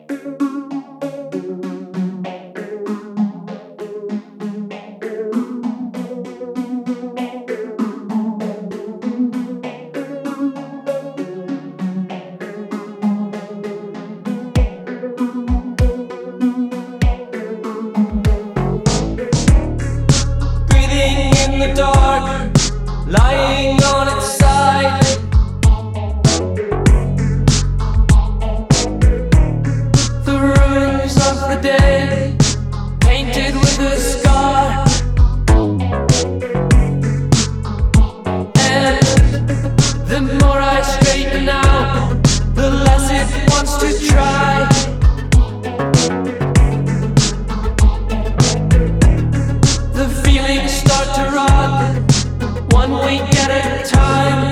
In the dark, lying on its side, the ruins of the day, painted with a scar. And the more I straighten out, the less it wants to try. The feelings start to rot, one week at a time.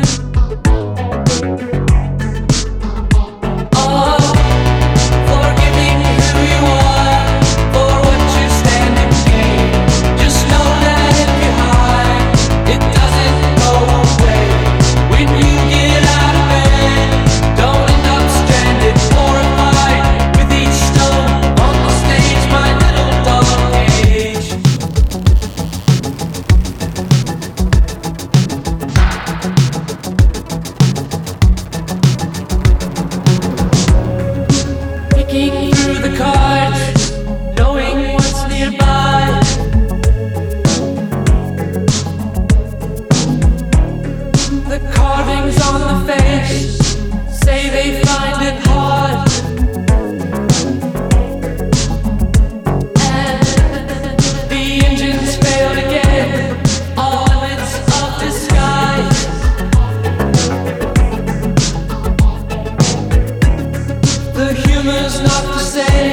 Oh, forgiving who you are for what you stand and gain. Just know that if you hide, it doesn't go away. When you get out of bed, don't end up stranded, horrified with each stone on the stage, my little dog cage. Picking through the cards, knowing what's nearby. The carvings on the face say they find it hard. And the engines failed again, all limits of disguise. The humor's not the same.